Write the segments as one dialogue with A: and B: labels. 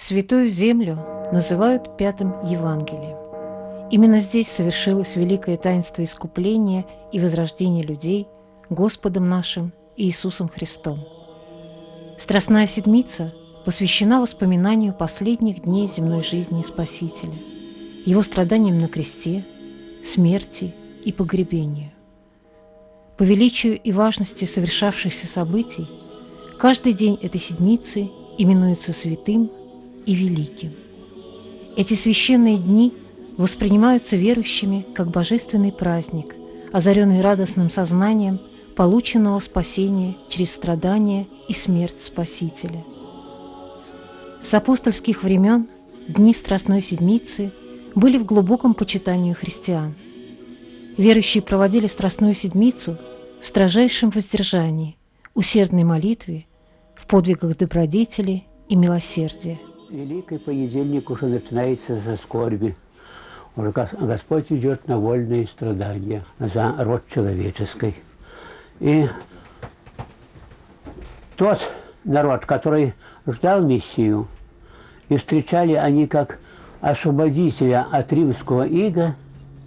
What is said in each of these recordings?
A: Святую Землю называют Пятым Евангелием. Именно здесь совершилось великое таинство искупления и возрождения людей Господом нашим Иисусом Христом. Страстная Седмица посвящена воспоминанию последних дней земной жизни Спасителя, Его страданиям на кресте, смерти и погребению. По величию и важности совершавшихся событий каждый день этой седмицы именуется святым и великим. Эти священные дни воспринимаются верующими как божественный праздник, озаренный радостным сознанием полученного спасения через страдания и смерть Спасителя. С апостольских времен дни Страстной Седмицы были в глубоком почитании христиан. Верующие проводили Страстную Седмицу в строжайшем воздержании, усердной молитве, в подвигах добродетели и милосердия.
B: Великий понедельник уже начинается со скорби. Уже Господь идет на вольные страдания за род человеческий. И тот народ, который ждал Мессию, и встречали они как освободителя от римского ига,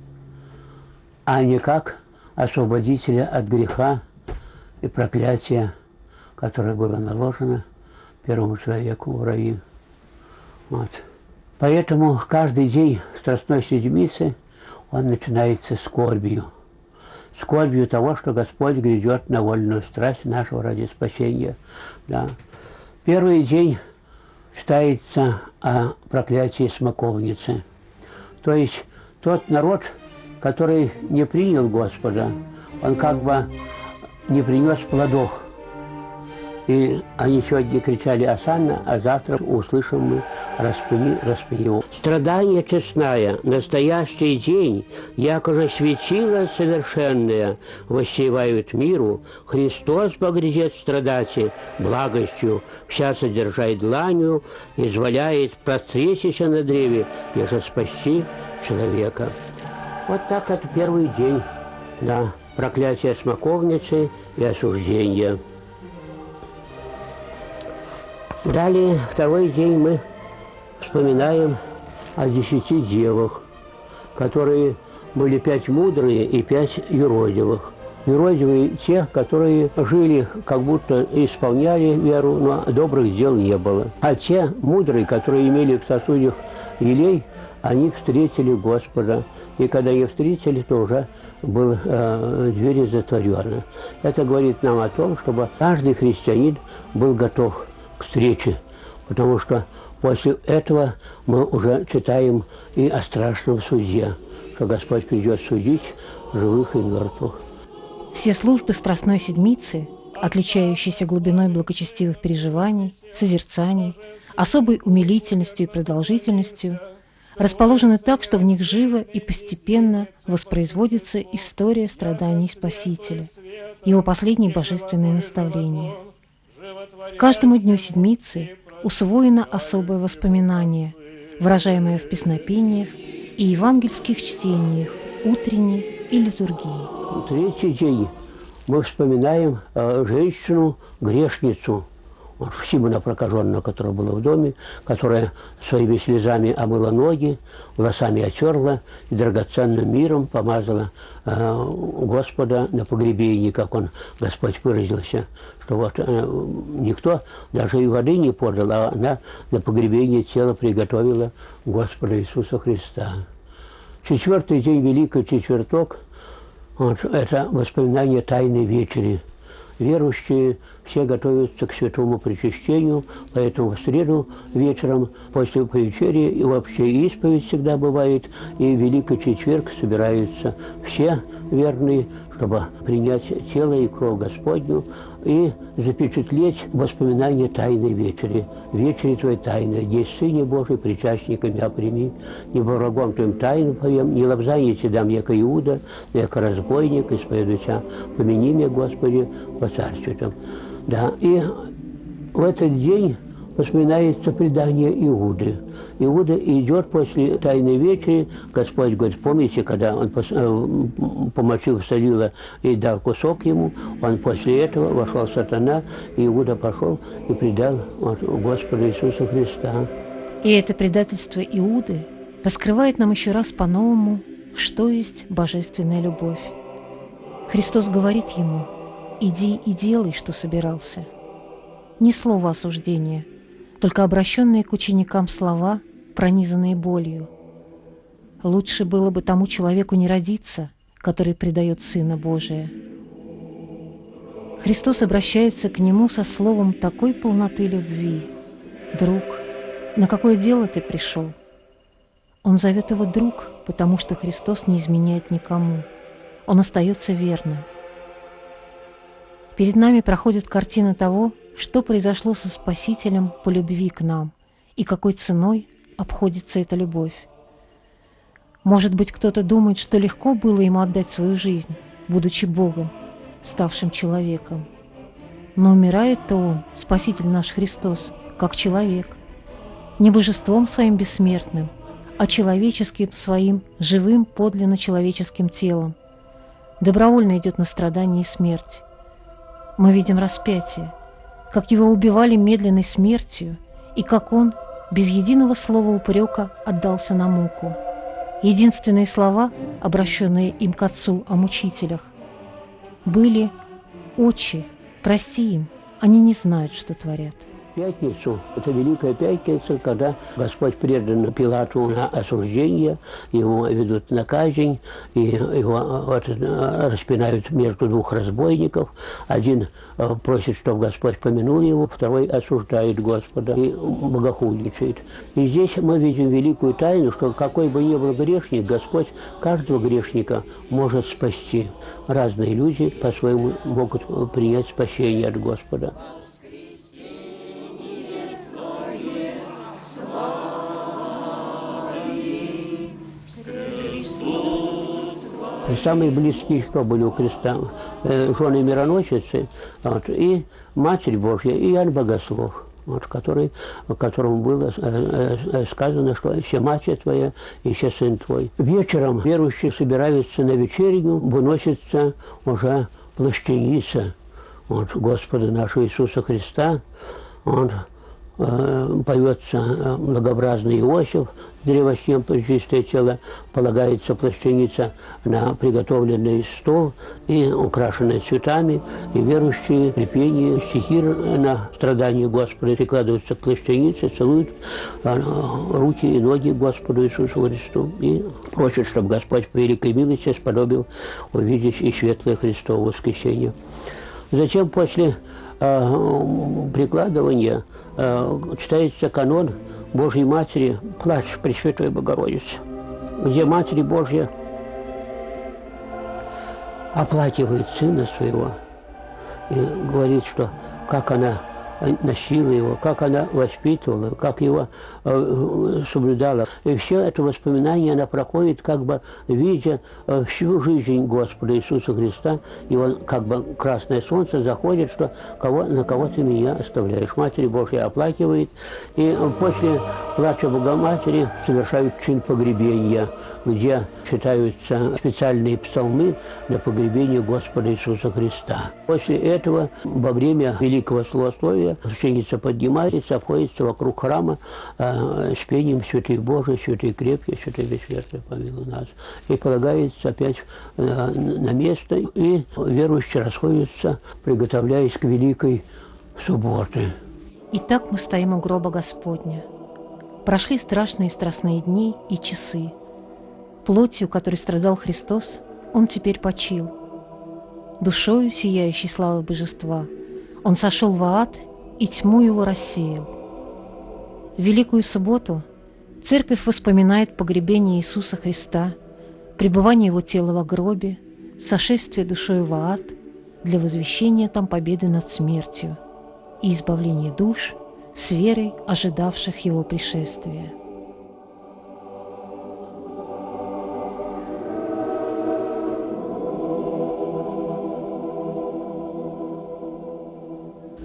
B: а не как освободителя от греха и проклятия, которое было наложено первому человеку в раю. Вот. Поэтому каждый день Страстной Седмицы он начинается скорбью. Скорбью того, что Господь грядет на вольную страсть нашего ради спасения. Да. Первый день читается о проклятии смоковницы. То есть тот народ, который не принял Господа, он как бы не принес плодов. И они сегодня кричали «Осанна», а завтра услышим мы «Распни, распни его». Страдание честное, настоящий день, якоже светило совершенное, воссевают миру, Христос погрядет страдати благостью, вся содержает дланью, изволяет простречься на древе, еже спасти человека. Вот так это первый день, да, проклятие смоковницы и осуждения. Далее, второй день мы вспоминаем о 10 девах, которые были 5 мудрые и 5 юродивых. Юродивые – те, которые жили, как будто исполняли веру, но добрых дел не было. А те мудрые, которые имели в сосудах елей, они встретили Господа. И когда их встретили, то уже были двери затворены. Это говорит нам о том, чтобы каждый христианин был готов к встрече, потому что после этого мы уже читаем и о страшном суде, что Господь придет судить живых и мертвых.
A: Все службы Страстной Седмицы, отличающиеся глубиной благочестивых переживаний, созерцаний, особой умилительностью и продолжительностью, расположены так, что в них живо и постепенно воспроизводится история страданий Спасителя, его последние божественные наставления. Каждому дню Седмицы усвоено особое воспоминание, выражаемое в песнопениях и евангельских чтениях утренней и литургии.
B: Третий день мы вспоминаем женщину-грешницу, Симона Прокаженного, которая была в доме, которая своими слезами омыла ноги, волосами отерла и драгоценным миром помазала Господа на погребении, как Господь выразился, что вот никто даже и воды не подал, а она на погребение тело приготовила Господа Иисуса Христа. Четвертый день, Великий Четверток, вот, это воспоминание Тайной Вечери. Верующие все готовятся к святому причащению, поэтому в среду вечером после повечерия и вообще исповедь всегда бывает, и в Великий Четверг собираются все верные, чтобы принять тело и кровь Господню и запечатлеть воспоминания Тайной Вечери. Вечери Твой тайной, есть Сыне Божий, причастником я прими, не врагом Твоим тайну повем, не лобзание Ти дам, яко Иуда, яко разбойник, исповедуйся, помяни меня, Господи, во царстве Твоем. Да, и в этот день вспоминается предание Иуды. Иуда идет после Тайной Вечери, Господь говорит, помните, когда он помочил Савила и дал кусок ему, он после этого вошел сатана, и Иуда пошел и предал Господа Иисуса Христа.
A: И это предательство Иуды раскрывает нам еще раз по-новому, что есть божественная любовь. Христос говорит ему: «Иди и делай, что собирался». Ни слова осуждения, только обращенные к ученикам слова, пронизанные болью. Лучше было бы тому человеку не родиться, который предает Сына Божия. Христос обращается к нему со словом такой полноты любви: «Друг, на какое дело ты пришел?» Он зовет его «друг», потому что Христос не изменяет никому. Он остается верным. Перед нами проходит картина того, что произошло со Спасителем по любви к нам и какой ценой обходится эта любовь. Может быть, кто-то думает, что легко было ему отдать свою жизнь, будучи Богом, ставшим человеком. Но умирает-то он, Спаситель наш Христос, как человек, не божеством своим бессмертным, а человеческим своим живым подлинно человеческим телом. Добровольно идет на страдание и смерть. Мы видим распятие, как его убивали медленной смертью, и как он без единого слова упрека отдался на муку. Единственные слова, обращенные им к Отцу о мучителях, были: «Отче, прости им, они не знают, что творят».
B: Пятницу, это Великая Пятница, когда Господь предан Пилату на осуждение, его ведут на казнь, и его распинают между двух разбойников. Один просит, чтобы Господь помянул его, второй осуждает Господа и богохульничает. И здесь мы видим великую тайну, что какой бы ни был грешник, Господь каждого грешника может спасти. Разные люди по-своему могут принять спасение от Господа. И самые близкие, кто были у креста, жены мироносицы, вот, и Матерь Божья, и Иоанн Богослов, вот, которому было сказано, что еще Матерь твоя, еще Сын твой. Вечером верующие собираются на вечерню, выносится уже плащаница вот, Господа нашего Иисуса Христа. Вот, поется благообразный Иосиф с древоснем пречистое тело, полагается плащаница на приготовленный стол и украшенный цветами, и верующие при пении стихи на страдания Господа прикладываются к плащанице, целуют руки и ноги Господу Иисусу Христу и просят, чтобы Господь по великой милости сподобил увидеть и светлое Христово воскресение. Затем после прикладывания читается канон Божьей Матери «Плач Пресвятой Богородицы», где Матерь Божья оплакивает Сына Своего и говорит, что как она носила его, как она воспитывала, как его соблюдала. И все это воспоминание она проходит, как бы видя всю жизнь Господа Иисуса Христа, и он, как бы красное солнце, заходит, что на кого ты меня оставляешь. Матерь Божья оплакивает, и после плача Богоматери совершают чин погребения, где читаются специальные псалмы на погребение Господа Иисуса Христа. После этого, во время Великого Славословия, священница поднимается, обходится вокруг храма с пением «Святый Божий, святый крепкий, святый бессмертный, помилуй нас». И полагается опять на место, и верующие расходятся, приготовляясь к Великой Субботе.
A: Итак, мы стоим у гроба Господня. Прошли страшные страстные дни и часы. Плотью, которой страдал Христос, Он теперь почил. Душою, сияющей славой Божества, Он сошел в ад и тьму его рассеял. В Великую Субботу Церковь вспоминает погребение Иисуса Христа, пребывание Его тела во гробе, сошествие душою в ад для возвещения там победы над смертью и избавления душ с верой ожидавших Его пришествия.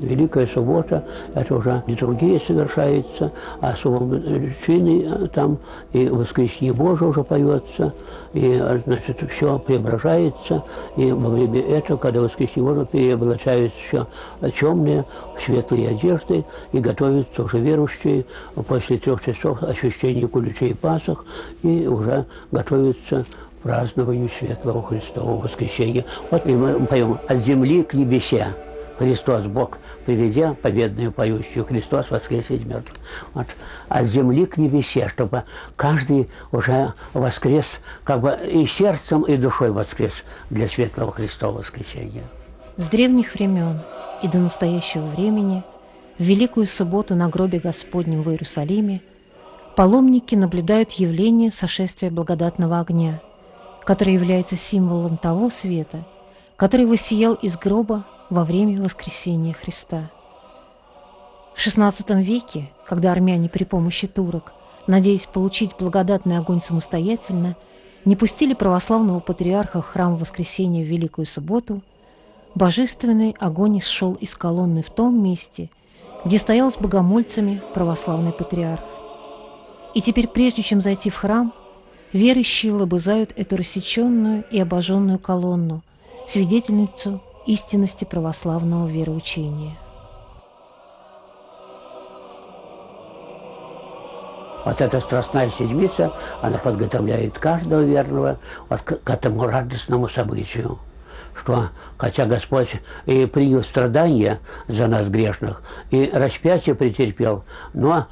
B: Великая суббота – это уже литургия совершается, а особые чины там, и воскресение Божие уже поется, и, значит, все преображается. И во время этого, когда воскресение Божие, переоблачаются все темные в светлые одежды, и готовятся уже верующие после 3 часов освящения куличей Пасах, и уже готовятся к празднованию светлого Христового воскресения. Вот и мы поем «От земли к небесе». Христос Бог, приведя победную поющую, Христос воскресе из мертвых. Вот. От земли к небесе, чтобы каждый уже воскрес, как бы и сердцем, и душой воскрес для светлого Христового воскресения.
A: С древних времен и до настоящего времени в Великую Субботу на гробе Господнем в Иерусалиме паломники наблюдают явление сошествия благодатного огня, который является символом того света, который воссиял из гроба во время воскресения Христа. В XVI веке, когда армяне при помощи турок, надеясь получить благодатный огонь самостоятельно, не пустили православного патриарха в храм Воскресения в Великую Субботу, божественный огонь исшел из колонны в том месте, где стоял с богомольцами православный патриарх. И теперь, прежде чем зайти в храм, верующие лобызают эту рассеченную и обожженную колонну, свидетельницу истинности православного вероучения.
B: Вот эта Страстная Седмица, она подготовляет каждого верного вот к этому радостному событию, что хотя Господь и принял страдания за нас грешных, и распятие претерпел, но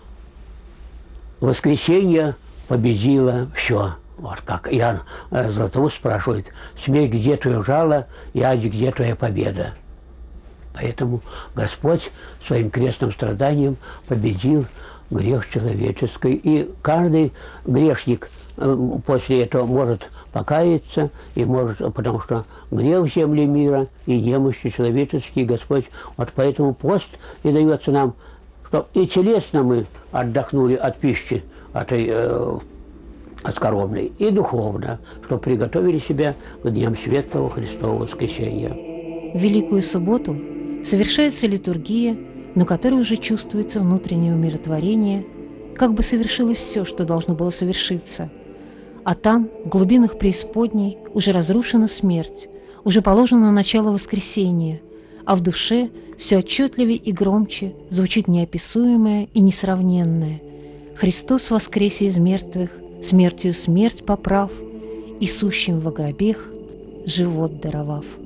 B: воскресенье победило все. Вот как Иоанн Златоуст спрашивает: «Смерть, где твое жало, и ади, где твоя победа?» Поэтому Господь своим крестным страданием победил грех человеческий. И каждый грешник после этого может покаяться, и может, потому что грех в земле мира и немощи человеческие Господь. Вот поэтому пост и дается нам, чтобы и телесно мы отдохнули от пищи этой скоромной, и духовно, чтобы приготовили себя к дням светлого Христового воскресения.
A: В Великую Субботу совершается литургия, на которой уже чувствуется внутреннее умиротворение, как бы совершилось все, что должно было совершиться. А там, в глубинах преисподней, уже разрушена смерть, уже положено начало воскресения, а в душе все отчетливее и громче звучит неописуемое и несравненное: «Христос воскресе из мертвых, смертью смерть поправ, и сущим во гробех живот даровав».